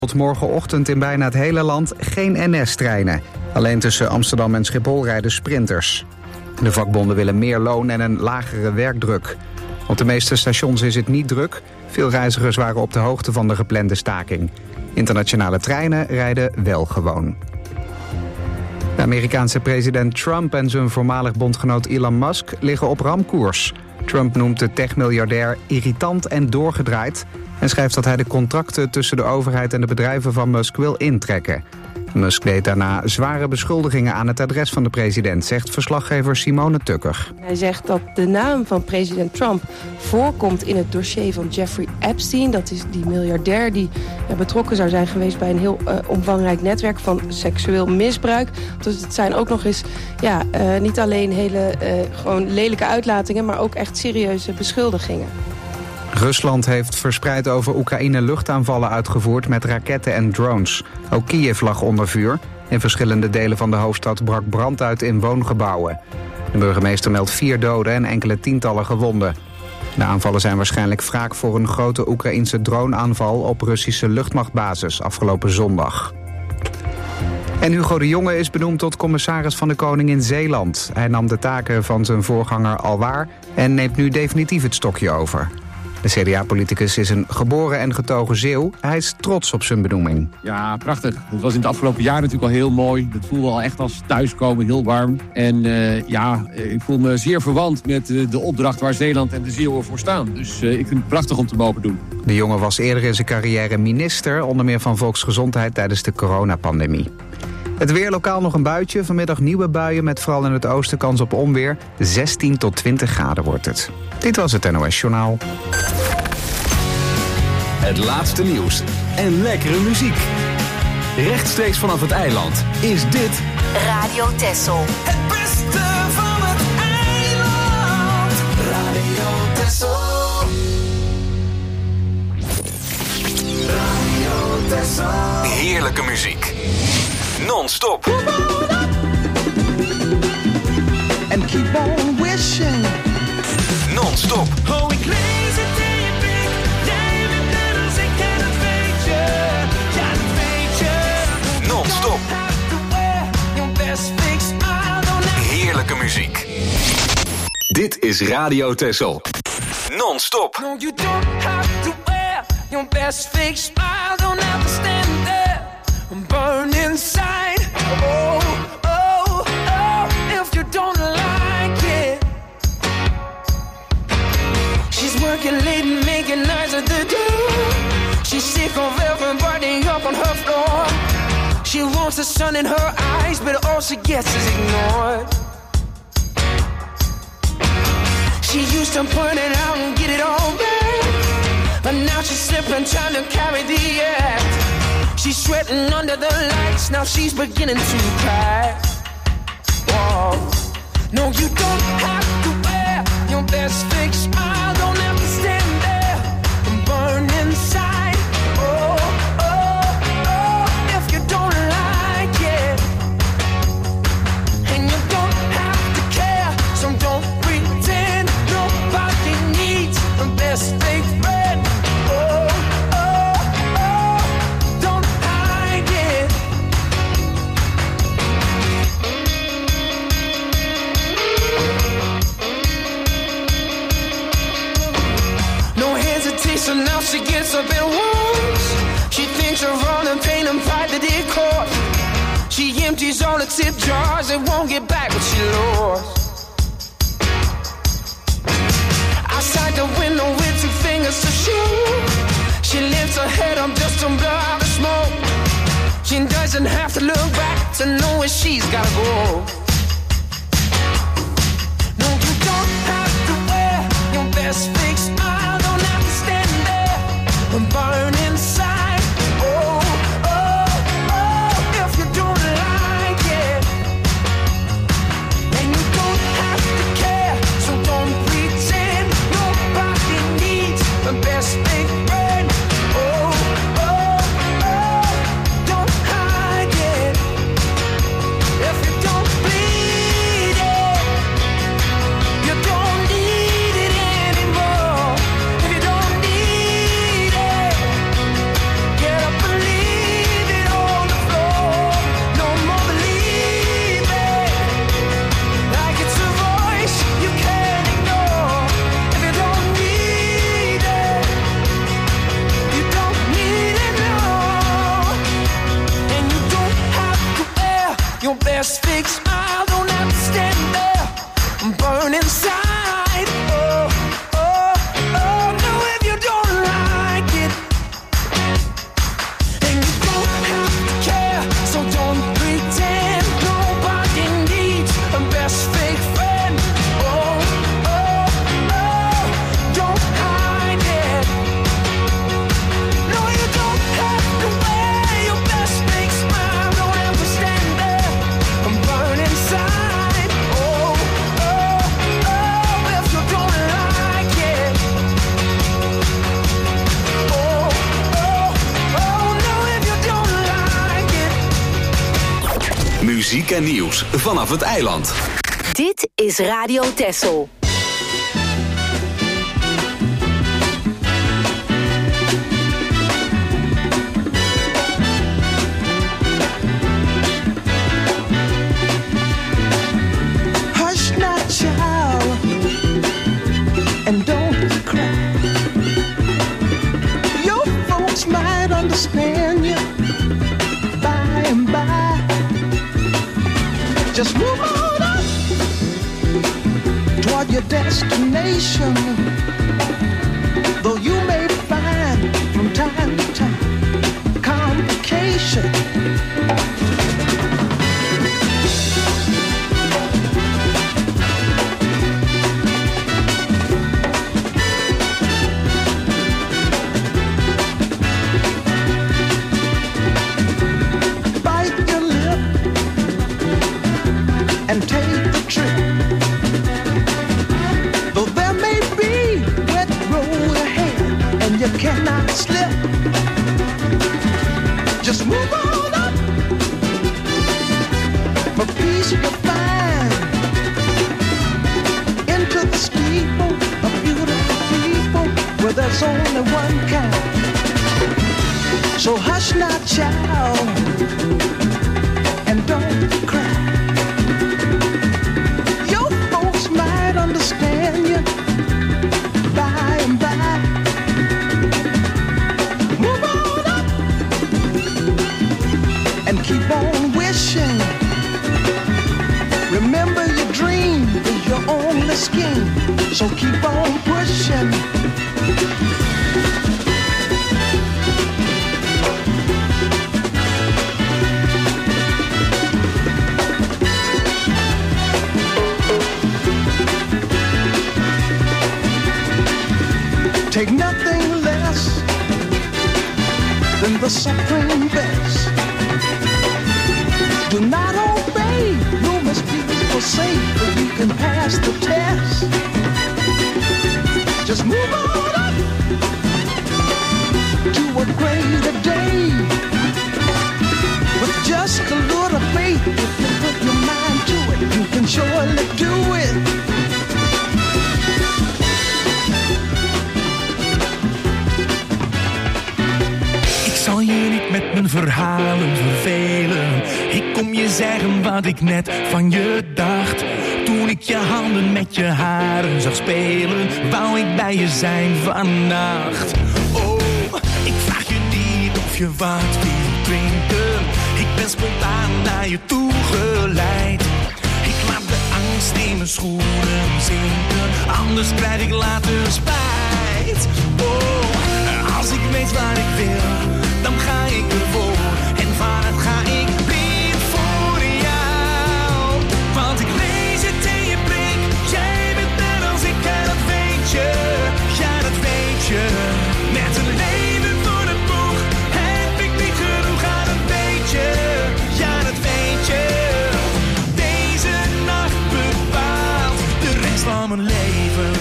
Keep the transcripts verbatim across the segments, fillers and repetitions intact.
Tot morgenochtend in bijna het hele land geen N S-treinen. Alleen tussen Amsterdam en Schiphol rijden sprinters. De vakbonden willen meer loon en een lagere werkdruk. Op de meeste stations is het niet druk. Veel reizigers waren op de hoogte van de geplande staking. Internationale treinen rijden wel gewoon. De Amerikaanse president Trump en zijn voormalig bondgenoot Elon Musk liggen op ramkoers. Trump noemt de techmiljardair irritant en doorgedraaid en schrijft dat hij de contracten tussen de overheid en de bedrijven van Musk wil intrekken. Musk deed daarna zware beschuldigingen aan het adres van de president, zegt verslaggever Simone Tukker. Hij zegt dat de naam van president Trump voorkomt in het dossier van Jeffrey Epstein. Dat is die miljardair die ja, betrokken zou zijn geweest bij een heel uh, omvangrijk netwerk van seksueel misbruik. Dus het zijn ook nog eens ja, uh, niet alleen hele uh, gewoon lelijke uitlatingen, maar ook echt serieuze beschuldigingen. Rusland heeft verspreid over Oekraïne luchtaanvallen uitgevoerd met raketten en drones. Ook Kiev lag onder vuur. In verschillende delen van de hoofdstad brak brand uit in woongebouwen. De burgemeester meldt vier doden en enkele tientallen gewonden. De aanvallen zijn waarschijnlijk wraak voor een grote Oekraïnse droneaanval op Russische luchtmachtbasis afgelopen zondag. En Hugo de Jonge is benoemd tot commissaris van de Koning in Zeeland. Hij nam de taken van zijn voorganger al waar en neemt nu definitief het stokje over. De C D A-politicus is een geboren en getogen Zeeuw. Hij is trots op zijn benoeming. Ja, prachtig. Het was in het afgelopen jaar natuurlijk al heel mooi. Het voelde al echt als thuiskomen, heel warm. En uh, ja, ik voel me zeer verwant met uh, de opdracht waar Zeeland en de Zeeuwen voor staan. Dus uh, ik vind het prachtig om te mogen doen. De jongen was eerder in zijn carrière minister, onder meer van Volksgezondheid tijdens de coronapandemie. Het weer, lokaal nog een buitje. Vanmiddag nieuwe buien met vooral in het oosten kans op onweer. zestien tot twintig graden wordt het. Dit was het N O S Journaal. Het laatste nieuws en lekkere muziek. Rechtstreeks vanaf het eiland is dit Radio Texel. Het beste van het eiland. Radio Texel. Radio Texel. heerlijke muziek. Non-stop. And keep on wishing. Non-stop. Oh, ik lees het in je blik. Jij bent net als ik en dat weet je. Ja, dat weet je. Non-stop. Have to wear your best fake smile. Don't have Heerlijke muziek. Dit is Radio Texel. Non-stop. No, you don't have to wear your best fake smile. Don't have to stand there and burn inside. Oh, oh, oh, if you don't like it. She's working late and making nights at the door. She's sick of everybody up on her floor. She wants the sun in her eyes, but all she gets is ignored. She used to put it out and get it all back, but now she's slipping, trying to carry the act. She's sweating under the lights, now she's beginning to cry. Whoa. No, you don't have to wear your best fake smile. Don't have to stand there and burn inside. Oh, oh, oh, if you don't like it. And you don't have to care, so don't pretend. Nobody needs a best fake friend. Oh, oh, oh, don't hide it. No hesitation, now she gets up and walks. She thinks of all the pain and pride that it caused. She empties all the tip jars and won't get back what she lost. Outside the window with two fingers to shoot. She lifts her head up just to blow out the smoke. She doesn't have to look back to know where she's gotta go. No, you don't have to wear your best fake smile. Don't have to stand there and burn inside. Oh, oh, oh, if you don't like it. And you don't have to care, so don't pretend. Nobody needs the best big friend. Oh, oh, oh, don't hide it. If you don't believe best fake smile. Don't have to stand there and burn inside. Oh, oh, oh, no, if you don't like it. And you don't have to care, so don't pretend. Nobody needs a best fake friend. Oh, oh, oh, don't hide it. No, you don't have to wear your best fake smile. Don't have to stand there and burn inside. Oh, oh, oh, if you don't like it. Oh, oh, oh, no, if you don't like it. Muziek en nieuws vanaf het eiland. Dit is Radio Texel. Hush now, child, and don't cry. Your folks might understand you by and by. Just move on up toward your destination. Though you may find from time to time complication. Bite your lip and take the trip. Though there may be wet road ahead and you cannot slip, just move on up. For peace you'll find into the steeple of beautiful people where there's only one kind. So hush now, child, and don't cry. Your folks might understand you by and by. Move on up and keep on wishing. Remember your dream is your only scheme, so keep on pushing. Take nothing less than the supreme best. Do not obey, you must be forsake, but you can pass the test. Just move on up to a greater day. With just a little faith, if you put your mind to it, you can surely do it. Ik zal je niet met mijn verhalen vervelen. Ik kom je zeggen wat ik net van je dacht. Toen ik je handen met je haren zag spelen, wou ik bij je zijn vannacht. Oh, ik vraag je niet of je wat wil drinken. Ik ben spontaan naar je toe geleid. Ik laat de angst in mijn schoenen zinken, anders krijg ik later spijt. Oh, als ik weet waar ik wil, dan ga ik ervoor. En vanuit ga ik blind voor jou. Want ik lees het in je blik. Jij bent net als ik en dat weet je. Ja, dat weet je. Met een leven voor de boeg heb ik niet genoeg. Ja, dat weet je. Ja, dat weet je. Deze nacht bepaalt de rest van mijn leven.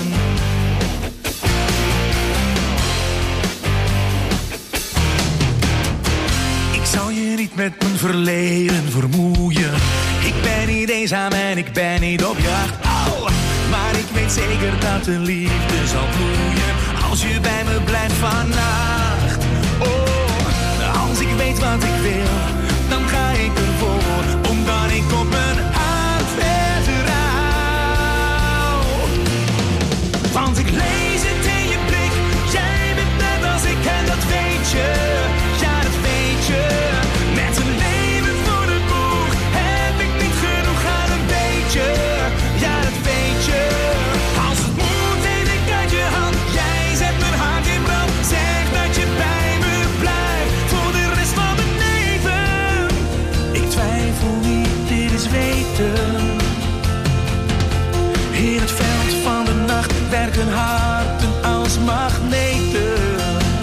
Niet met mijn verleden vermoeien. Ik ben niet eenzaam en ik ben niet op jacht. Oh, maar ik weet zeker dat de liefde zal bloeien als je bij me blijft vannacht. Oh, als ik weet wat ik wil, dan ga ik ervoor, omdat ik op mijn hart vertrouw. Want ik lees het in je blik. Jij bent net als ik en dat weet je. Ja, dat weet je. Met een leven voor de boeg heb ik niet eigen harten als magneten.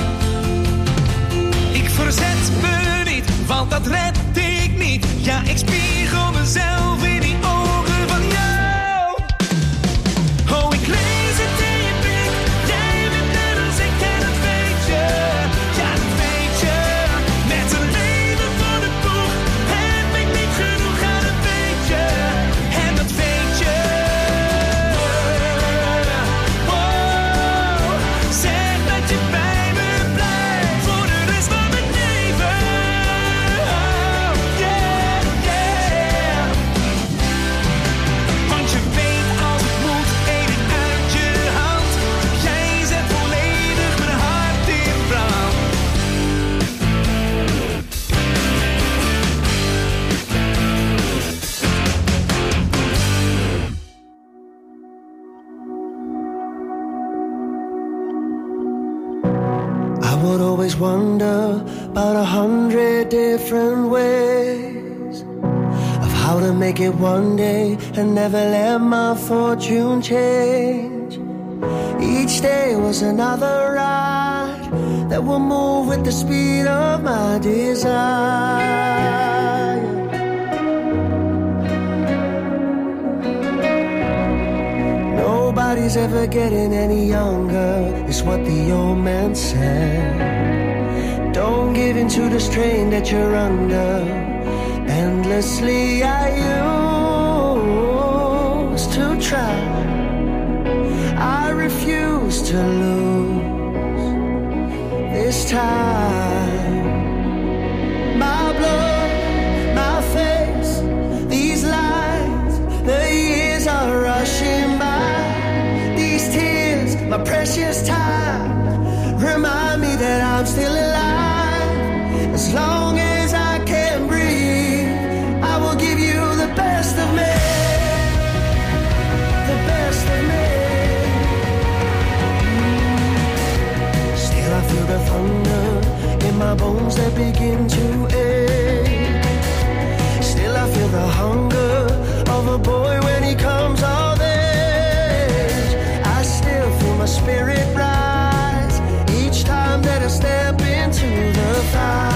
Ik verzet me niet, want dat red ik niet. Ja, ik spiegel mezelf in die ogen van jou. Oh, ik lees het in je blik. Jij bent net als ik en dat weet je. Ja, dat weet je. Met een leven voor de boeg heb ik niet genoeg, ja, dat weet je. En dat weet je. Oh, zeg dat je bij me blijft voor de rest van mijn leven. Oh, yeah, yeah. Want je weet als het moet, eet ik uit je hand. Jij zet volledig mijn hart in brand. I would always wonder about a hundred different ways of how to make it one day and never let my fortune change. Each day was another ride that will move with the speed of my desire. Nobody's ever getting any younger, is what the old man said. Don't give in to the strain that you're under. Endlessly I used to try. I refuse to lose this time. My blood, my face, these lines, the years are rushing by. These tears, my precious time, remind me that I'm still alive. As long as I can breathe, I will give you the best of me. The best of me. Still I feel the thunder in my bones that begin to ache. Still I feel the hunger of a boy when he comes of age. I still feel my spirit rise each time that I step into the fire.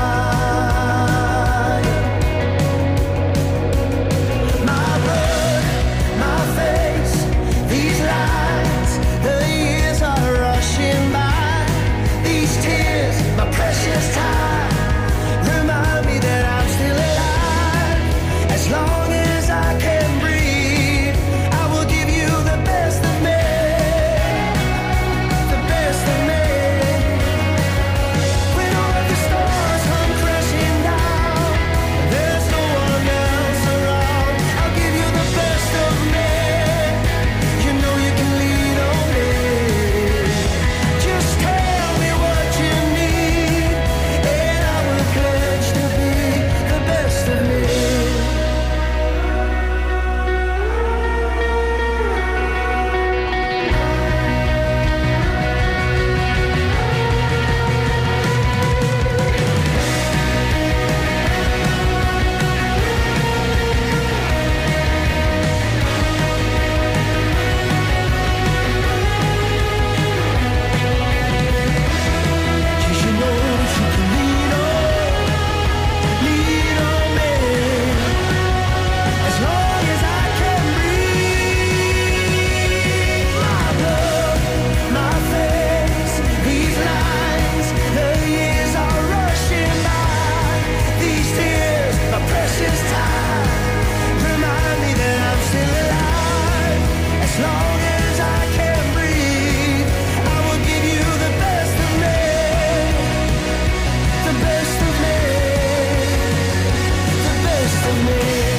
My blood, my face, these lines, the years are rushing by. These tears, my precious time, remind me that I'm still alive. As long as I can breathe, I will give you the best of me. The best of me. When all of the stars come crashing down, there's no one else around. I'll give you the best of me. You know you can lean on me. Just tell me what you need, and I will pledge to be the best of me. Cause you know that you can lean on, lean on me. As long as I can breathe. My blood, my face, these lines, the years are rushing by. These tears, my precious time, remind me that I'm still alive. As long as I can breathe, I will give you the best of me. The best of me. The best of me.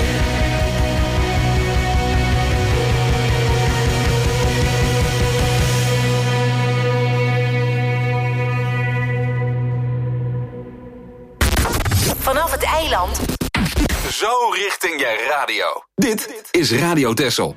Vanaf het eiland Zo richting je radio. Dit is Radio Texel.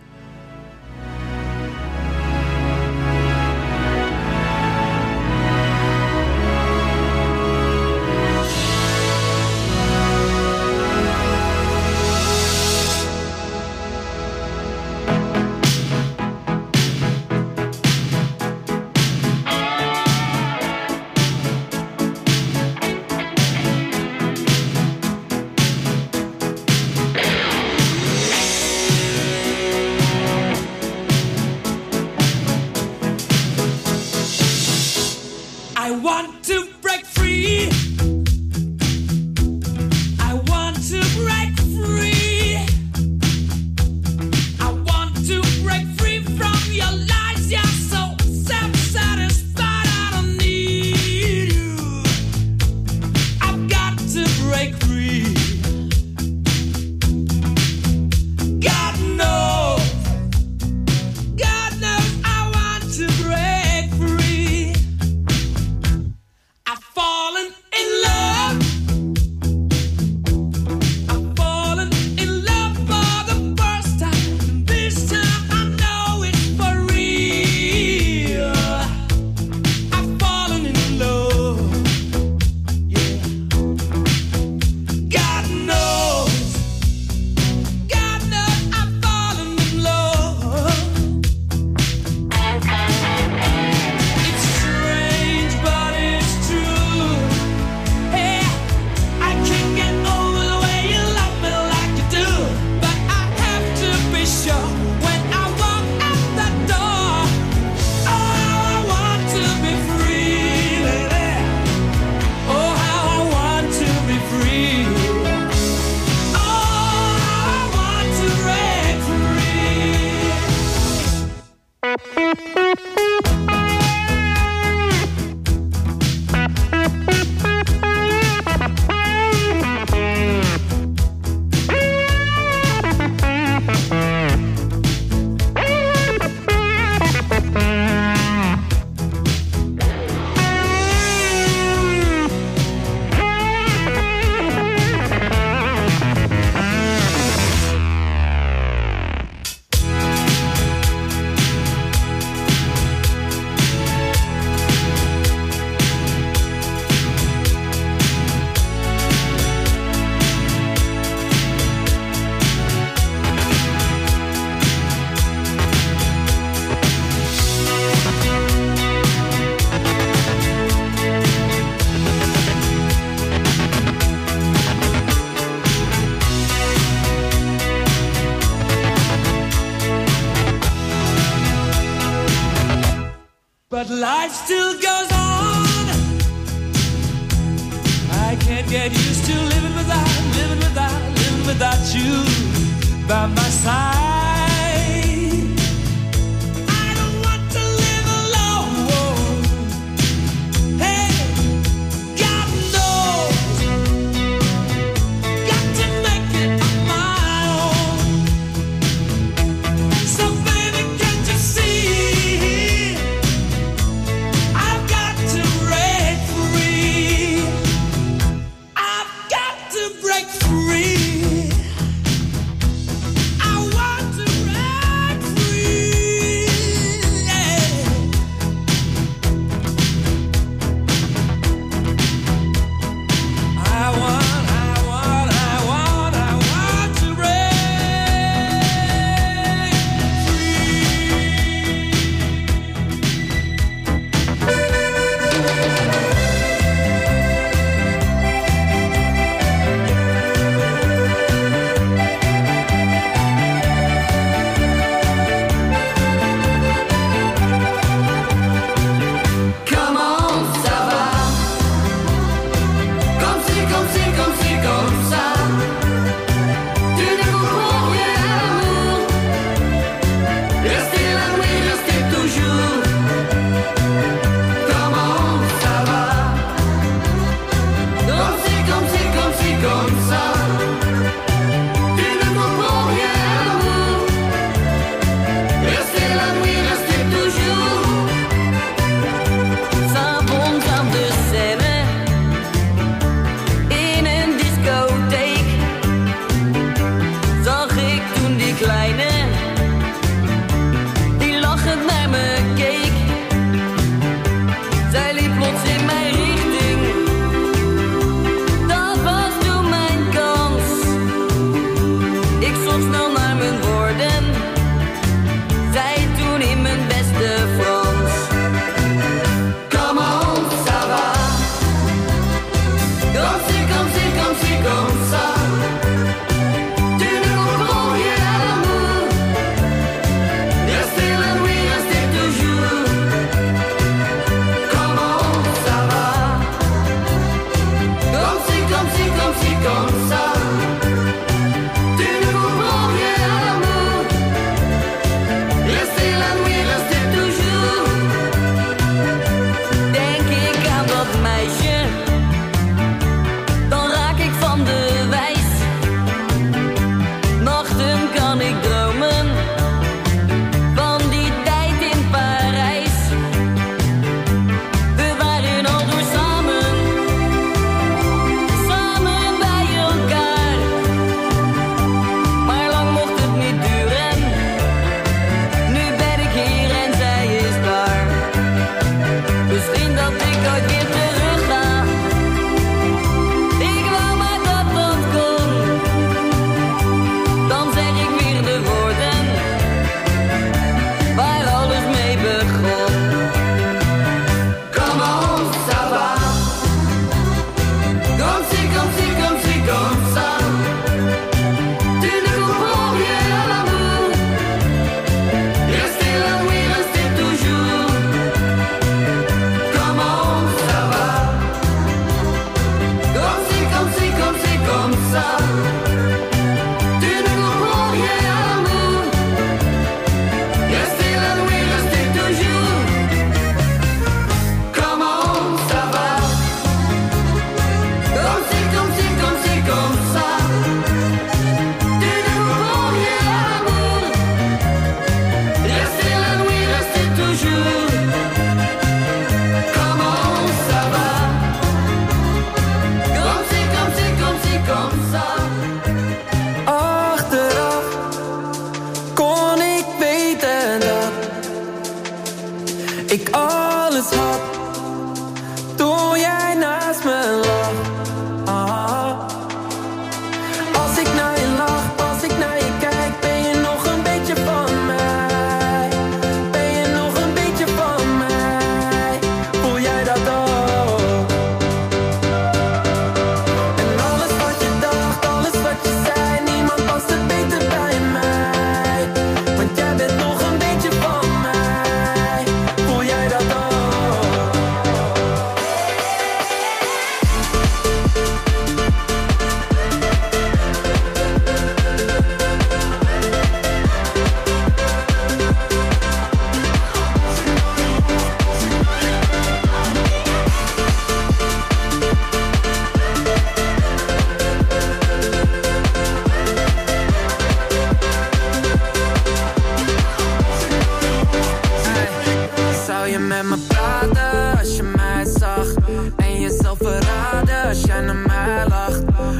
life still goes on. I can't get used to living without, living without, living without you by my side. I don't want to live alone. Hey, God knows, got to make it on my own. So baby, can't you see, I've got to break free. I've got to break free. I want to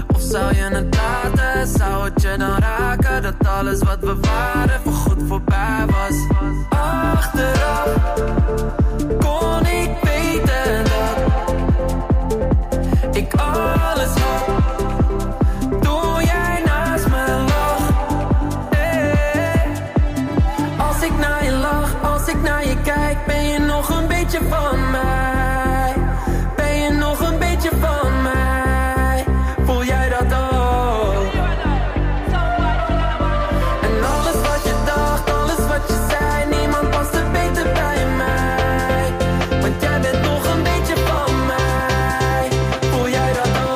Of zou je het laten, zou het je dan raken dat alles wat we waren voorgoed voorbij was? Achteraf kon ik weten dat ik alles had toen jij naast me lag. Hey. Als ik naar je lach, als ik naar je kijk, ben je nog een beetje van mij? Ben je nog een beetje van mij? Voel jij dat ook? En alles wat je dacht, alles wat je zei, niemand past er beter bij mij. Want jij bent nog een beetje van mij. Voel jij dat ook?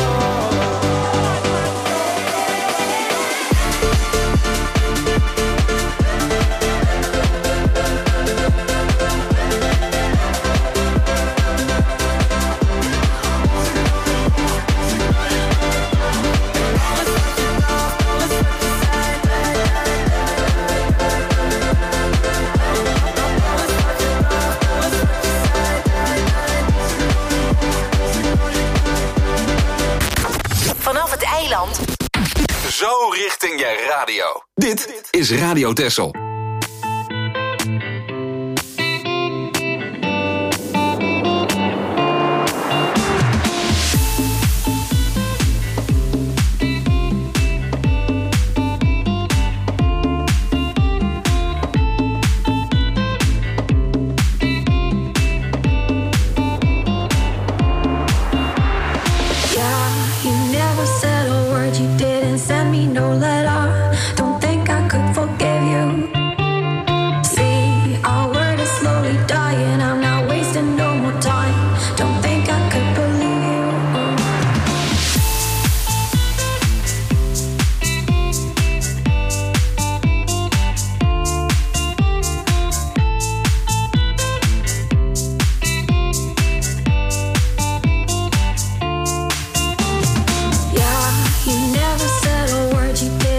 Vanaf het eiland. Zo richting je radio. Dit is Radio Texel. You never said a word, you didn't send me no letter. Don't think I could forgive you. See, our word is slowly dying, I'm not wasting no more time. Don't think I could believe you. Yeah, you never said a word, you didn't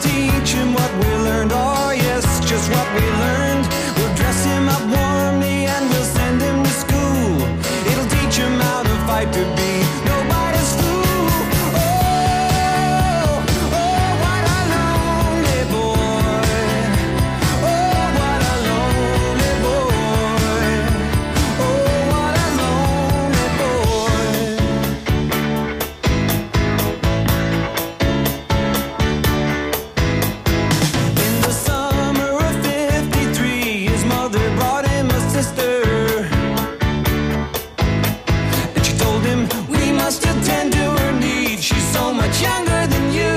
teach him what we learned. Oh yes, just what we learned. We'll dress him up warmly and we'll send him to school. It'll teach him how to fight to be nobody's fool. Oh, oh, what a lonely boy. Oh, what a lonely boy. Oh, what a lonely boy. In the summer of fifty-three, his mother brought him a sister. And she told him, we must attend to her needs. She's so much younger than you.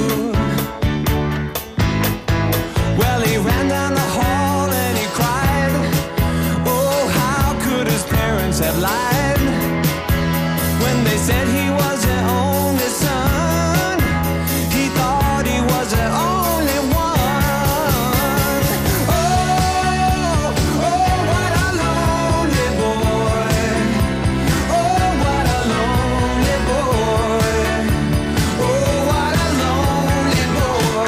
Well, he ran down the hall and he cried. Oh, how could his parents have lied when they said he was their only son? He thought he was their only one. Oh, oh, what a lonely boy. Oh, what a lonely boy. Oh, what a lonely boy.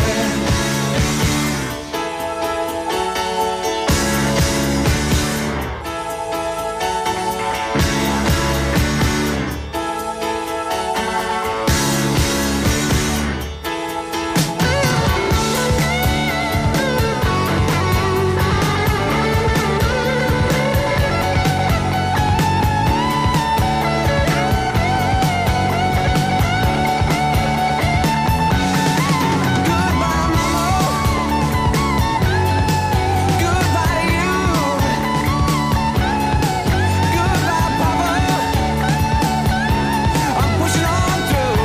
Goodbye, Mama. Goodbye to you. Goodbye, Papa. I'm pushing on through.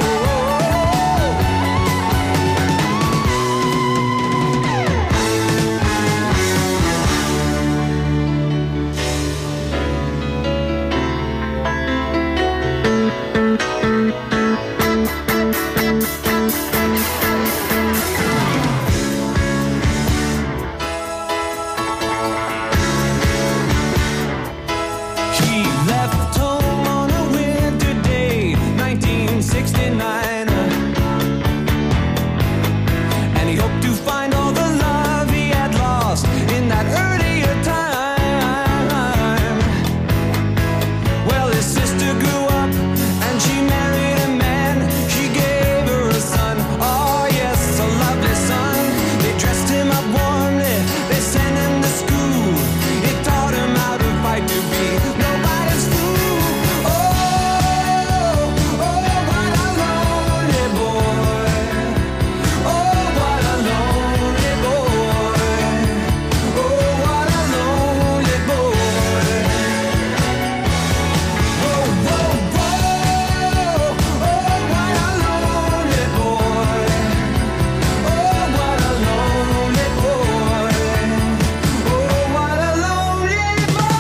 He left home on a winter day, nineteen sixty-nine. And he hoped to find all the love he had lost in that earlier time. Well, his sister grew up and she married a man. She gave her a son, oh yes, a lovely son. They dressed him up warmly, they sent him to school. It taught him how to fight to be nobody's fool. Oh, oh, what a lonely boy. Oh, what a lonely boy. Oh, what a lonely boy. Whoa, whoa, whoa. Oh, what a lonely boy. Oh, what a lonely boy. Oh, what a lonely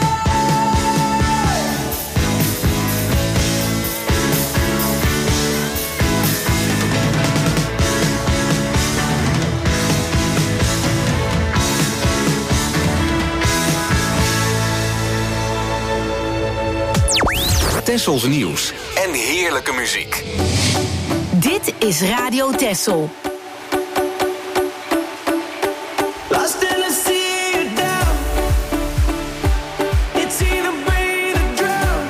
Tessels nieuws en heerlijke muziek. Dit is Radio Tessel. Lost in the sea or down. It's either breathe or drown.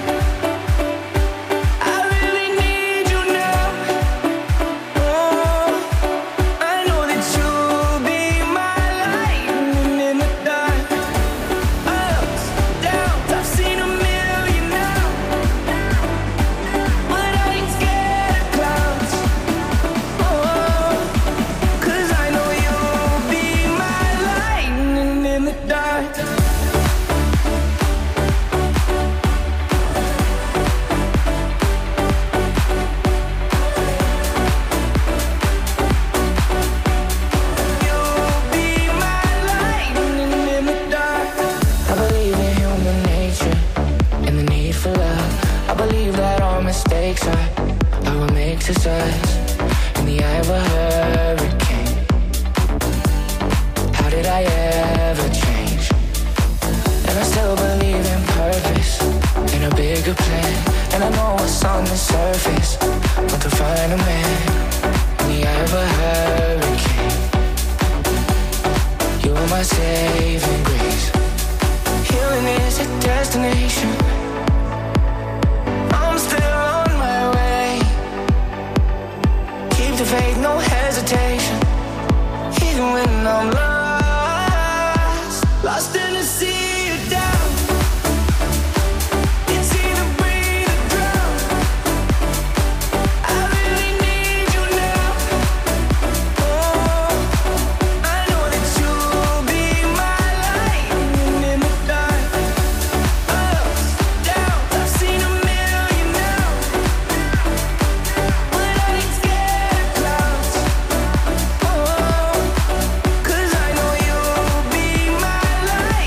I really need you now. Oh, I know that you'll be my lightning in the dark. Ups, downs, I've seen a million now. But I ain't scared of clouds. Oh, leap of faith, no hesitation. Even when I'm lost, lost in the sea of doubt. It's either breathe or drown. I really need you now. Oh, I know that you'll be my light in the dark. Up, down, I've seen a million now. But I ain't scared of clouds. Oh, 'cause I know you'll be my light.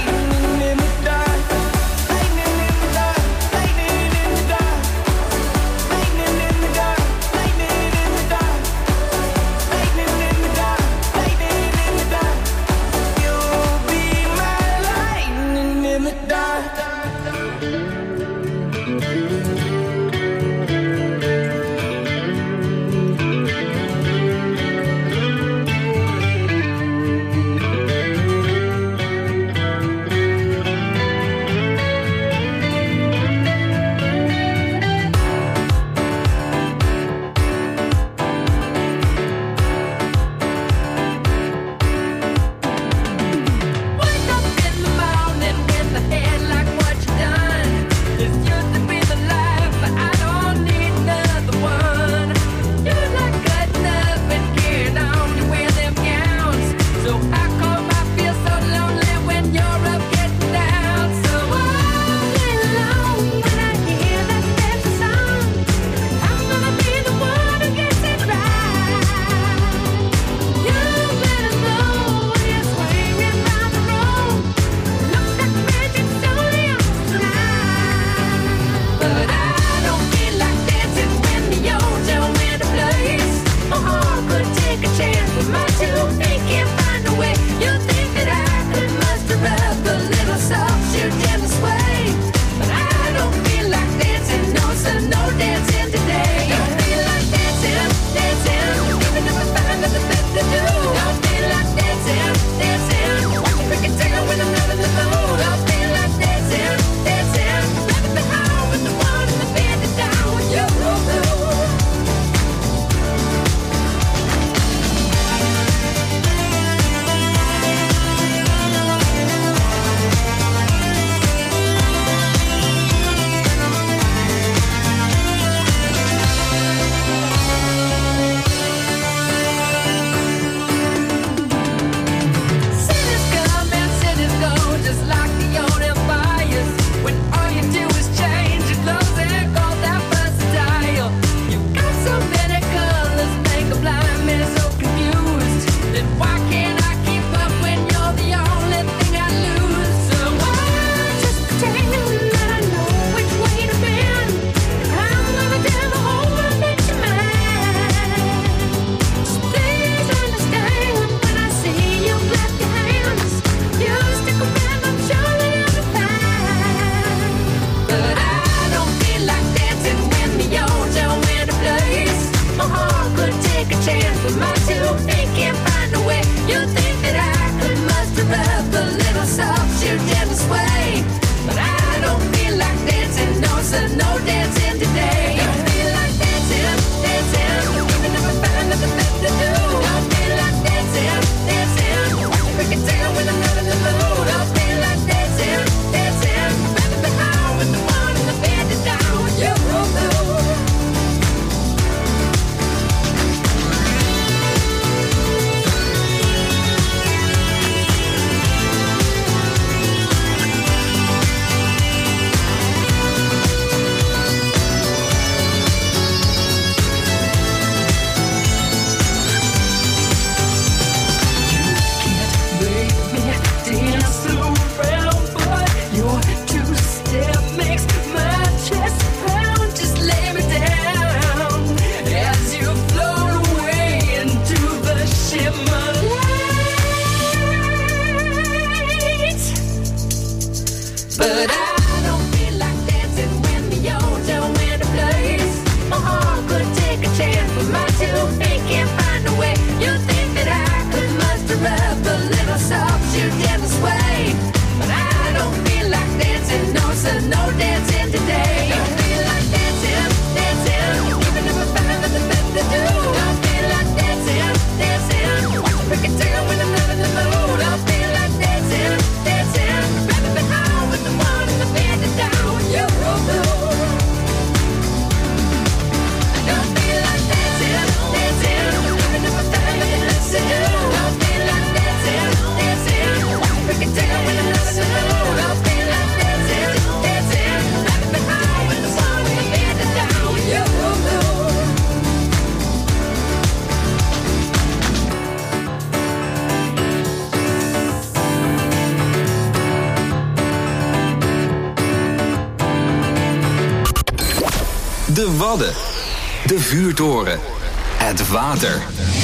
De Wadden. De vuurtoren. Het water.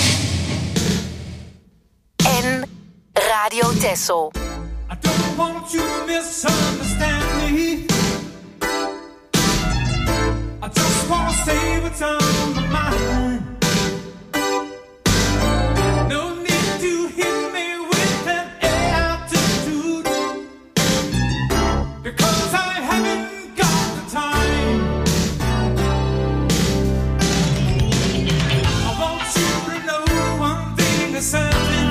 En Radio Texel. I don't want you to misunderstand me. I just want to say what's on my mind. No need to hit me with an attitude, because I haven't got the time. I want you to know one thing is certain.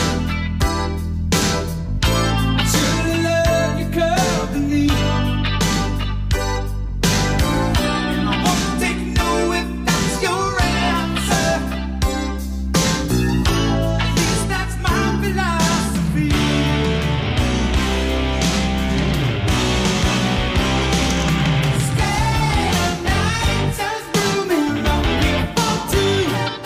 I should love you company. I won't take no if that's your answer. At least that's my philosophy. Stay the night, there's room enough here for two.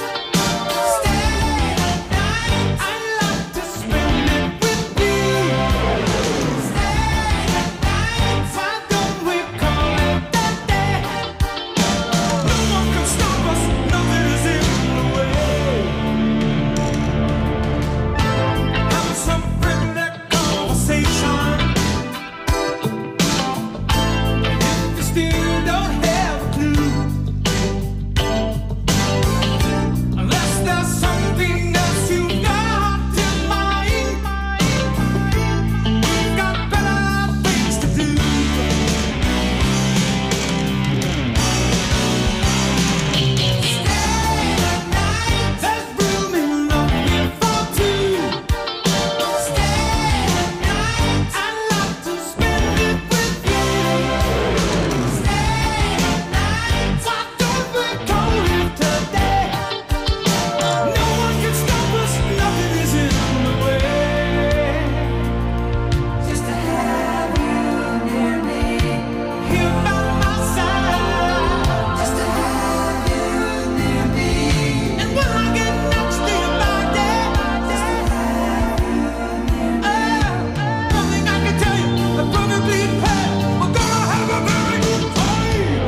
Stay the night, I'd love to spend it with you. Stay the night, why don't we call it that day? No one can stop us, nothing is in the way. Have some friendly conversation. If you still don't have a clue, unless there's something else you got in mind, we've got better things to do. Stay the night, there's room enough here for two. Stay the night, I'd love to spend it with you. Stay the night, why don't we call it today? No one can stop us, nothing is in the way. Just to have you near me, here by my side. Just to have you near me, and when I get next to your body, just to have you near me. Oh, one thing I can tell you, the probably pay. We're gonna have a very good time.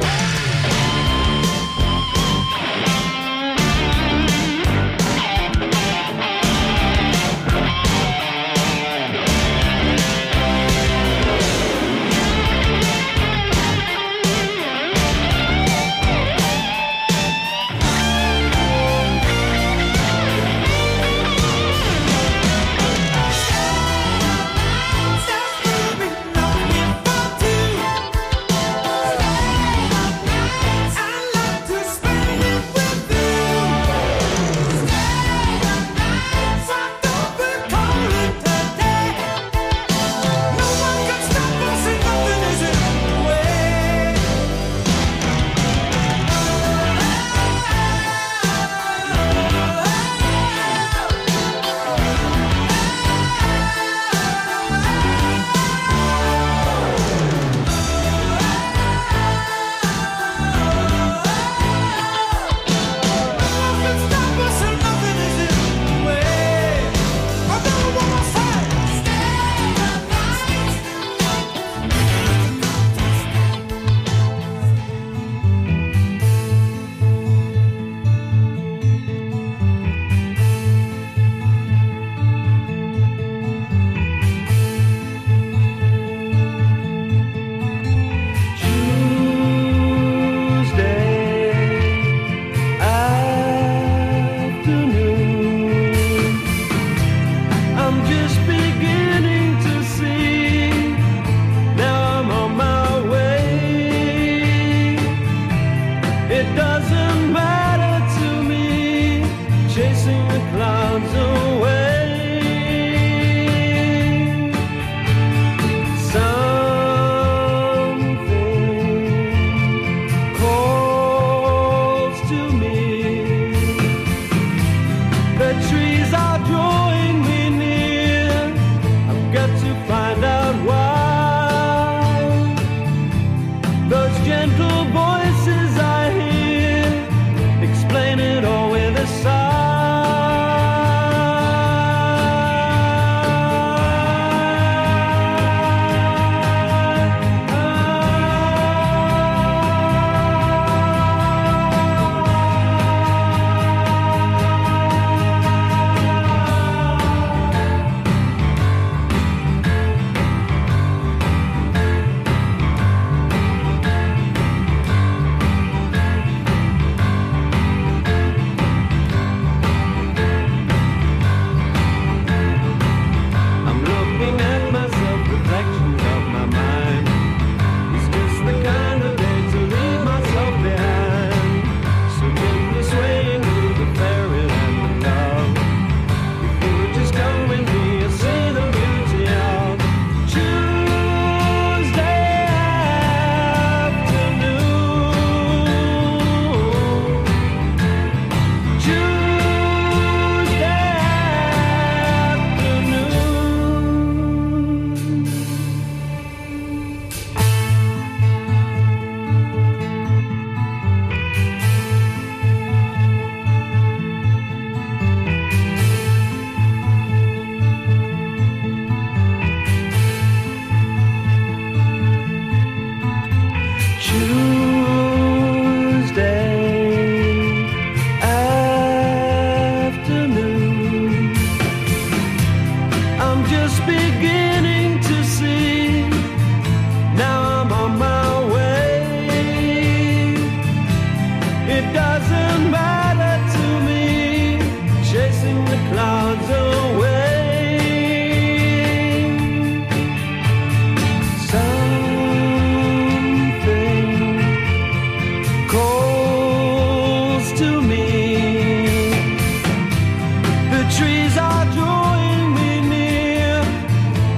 I'm just beginning to see. Now I'm on my way. It doesn't matter to me, chasing the clouds away. Something calls to me. The trees are drawing me near. I've got to find out why. Those gentle voices I hear explain it all with a sigh.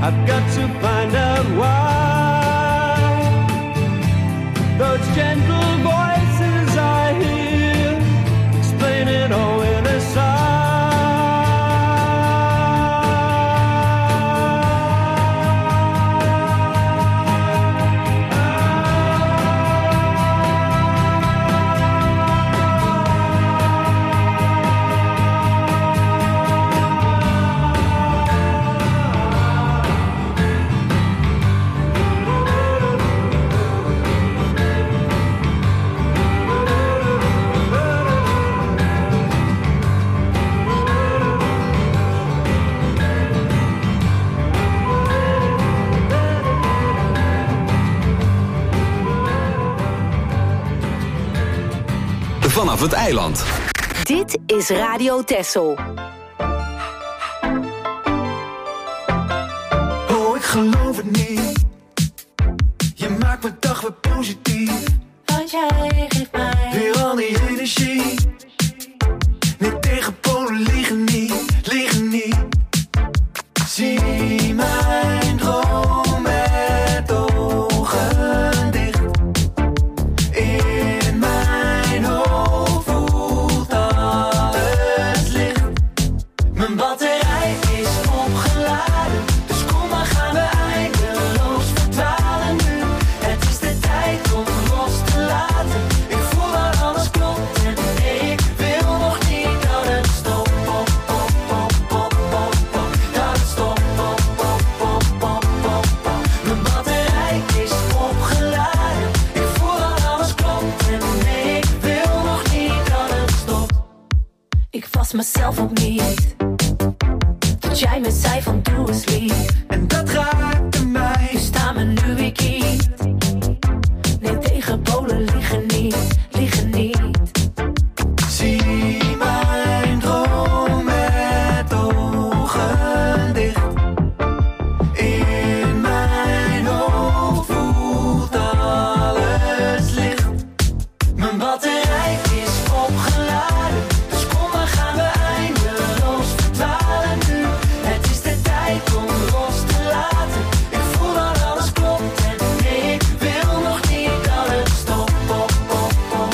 I've got to find out why those gentle voices I hear explain it all in a sigh. Vanaf het eiland. Dit is Radio Texel. Oh, ik geloof het niet. Je maakt mijn dag weer positief. Want jij geeft mij weer al die energie. Nee, tegenpolen liegen niet, liegen niet. Zie mijn droom met ogen dicht. In mijn hoofd voelt alles licht. Mijn batterij is opgeladen, dus kom maar gaan we eindeloos verdwalen nu. Het is de tijd om los te laten. Ik voel dat alles klopt en nee, ik wil nog niet dat het stopt. Pop, pop, pop, pop, pop, pop. Dat het stopt. Pop, pop, pop, pop, pop, pop. Mijn batterij is opgeladen. Ik voel dat alles klopt en nee, ik wil nog niet dat het stopt. Ik was mezelf ook niet. Tot jij me zei van doe eens lief. En dat raakte mij. Nu staan we nu weer kiet. Nee, tegenpolen liggen niet, liggen niet. Zie mijn droom met ogen dicht. In mijn hoofd voelt alles licht. Mijn batterij is opgeladen, dus kom maar gaan we eindeloos verdwalen nu. Het is de tijd om los te laten. Ik voel dat alles klopt en nee, ik wil nog niet dat het stopt. Pop, pop, pop,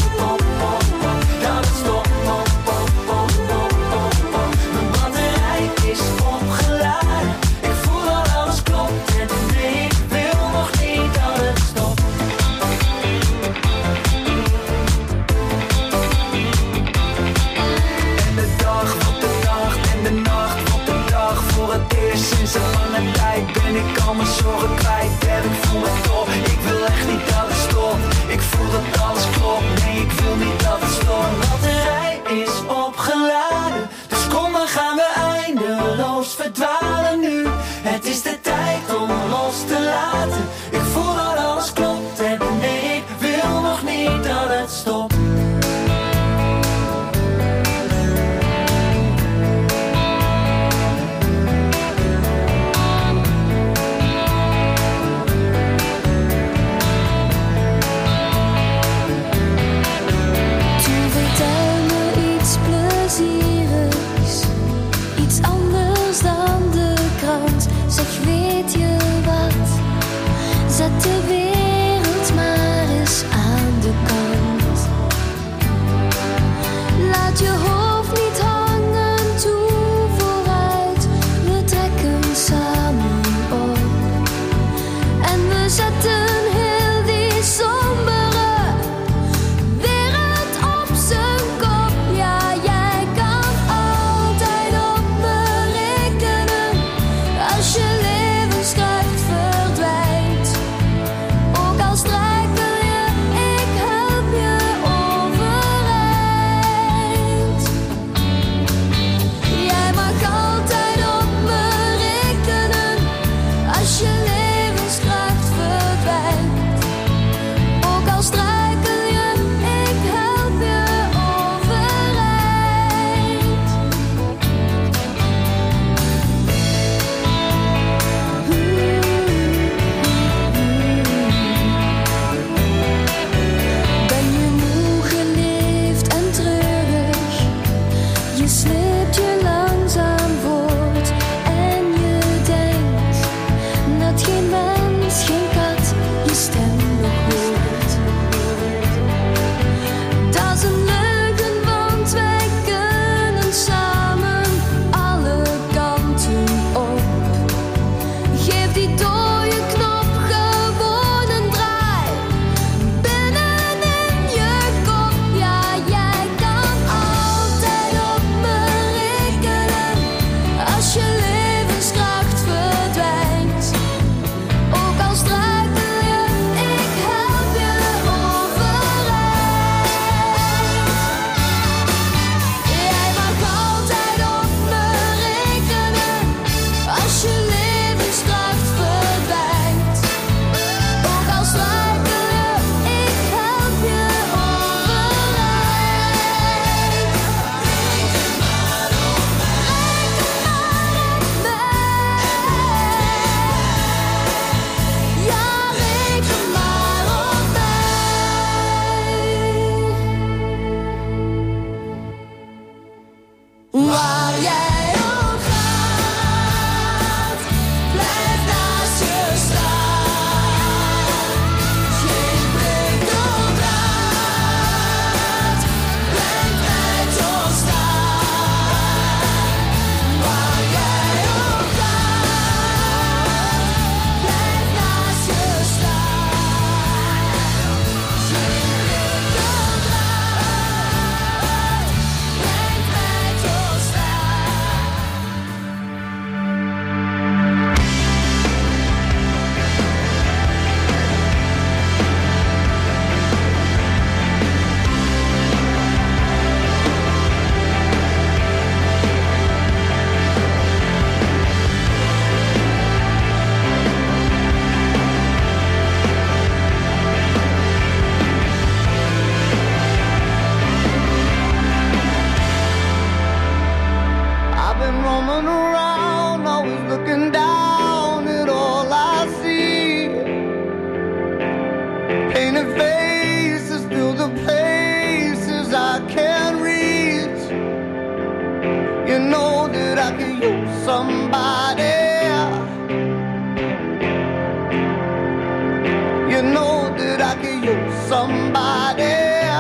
You know that I could use somebody. You know that I could use somebody.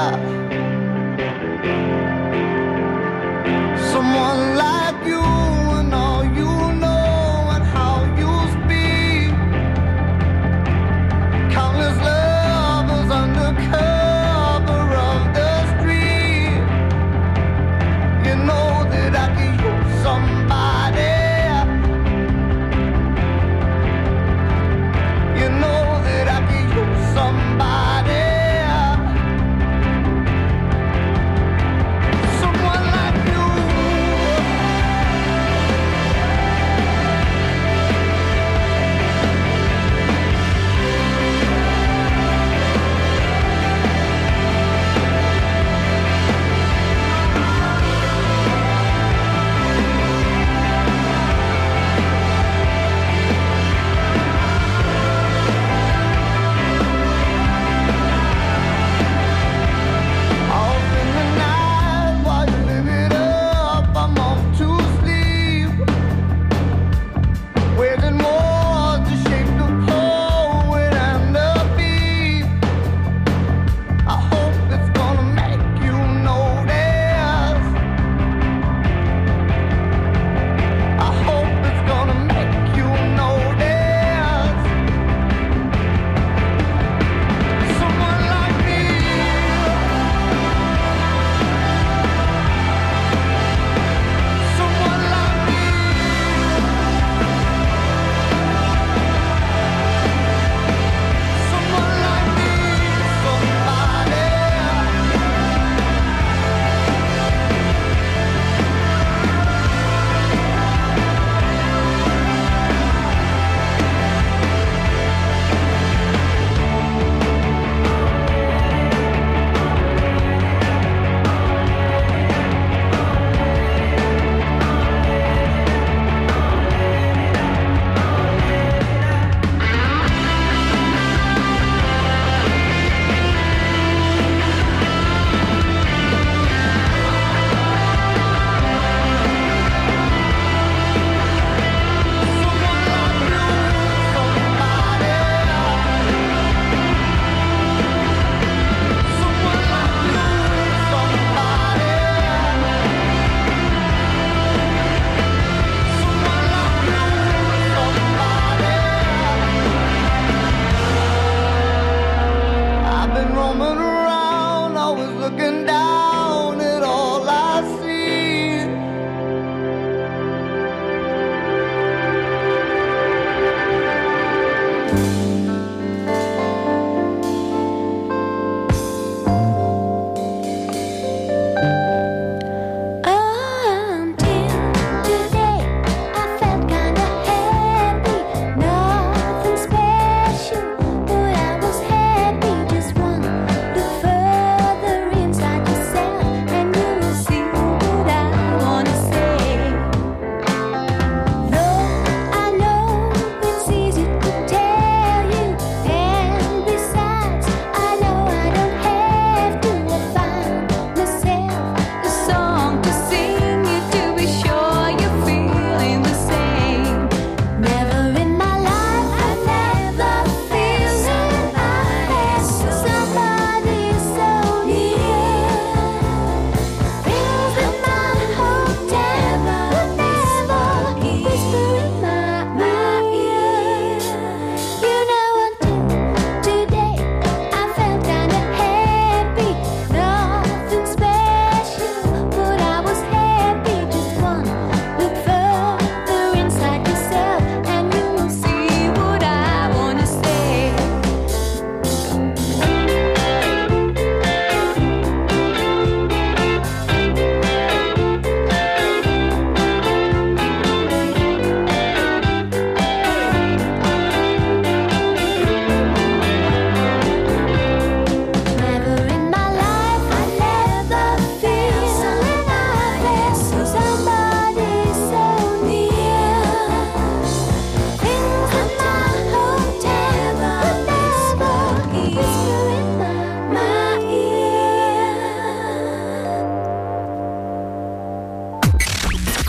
Someone like you and all you know and how you speak. Countless lovers under cover of the street. You know that I could use somebody.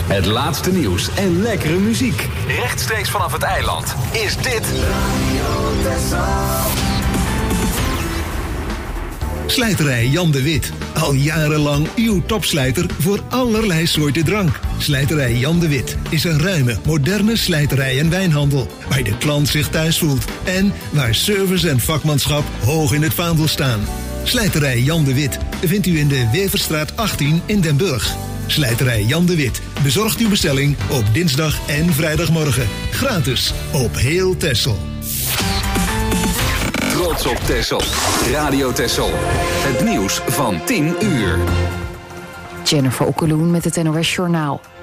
Het laatste nieuws en lekkere muziek. Rechtstreeks vanaf het eiland is dit Slijterij Jan de Wit. Al jarenlang uw topslijter voor allerlei soorten drank. Slijterij Jan de Wit is een ruime, moderne slijterij en wijnhandel. Waar de klant zich thuis voelt. En waar service en vakmanschap hoog in het vaandel staan. Slijterij Jan de Wit vindt u in de Weverstraat achttien in Den Burg. Slijterij Jan de Wit bezorgt uw bestelling op dinsdag en vrijdagmorgen. Gratis op heel Texel. Trots op Texel. Radio Texel. Het nieuws van tien uur. Jennifer Okkeloen met het N O S Journaal.